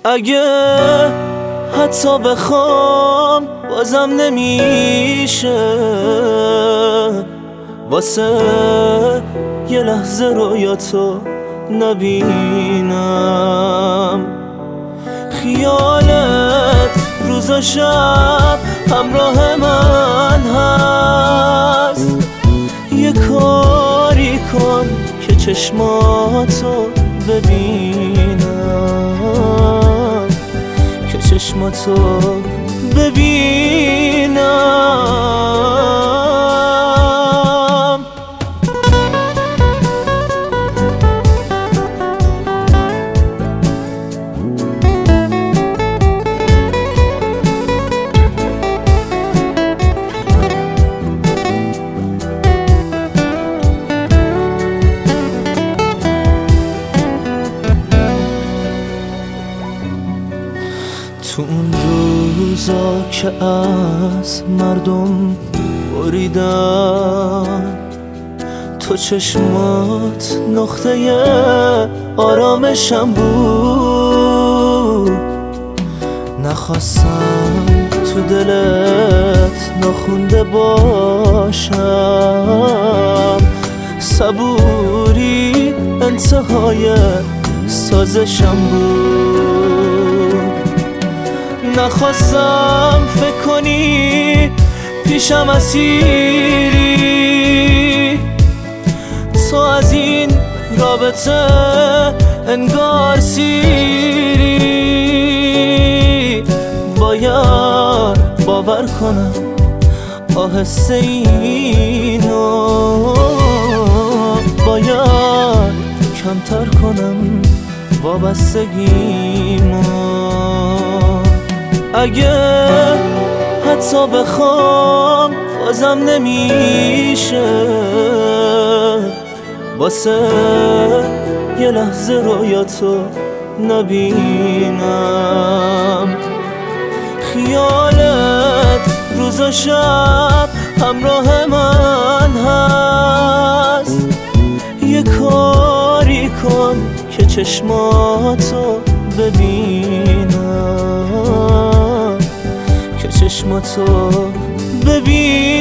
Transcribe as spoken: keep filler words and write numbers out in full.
اگه حتی بخوام بازم نمیشه واسه یه لحظه رویاتو نبینم. خیالت روز و شب همراه من هست. یه کاری کن که چشماتو ببینم، که چشماتو ببینم. تو اون روزا که از مردم بریدن، تو چشمات نقطه آرامشم بود. نخواستم تو دلت ناخونده باشم، صبوری انتهای سازشم بود. نخواستم فکر کنی پیشم اسیری، تو از این رابطه انگار سیری. باید باور کنم آهسته اینو، باید کمتر کنم وابستگیمو. اگه حتی بخوام بازم نمیشه واسه یه لحظه رویاتو نبینم. خیالت روز و شب همراه من هست. یه کاری کن که چشماتو ببینم، که چشماتو ببینم.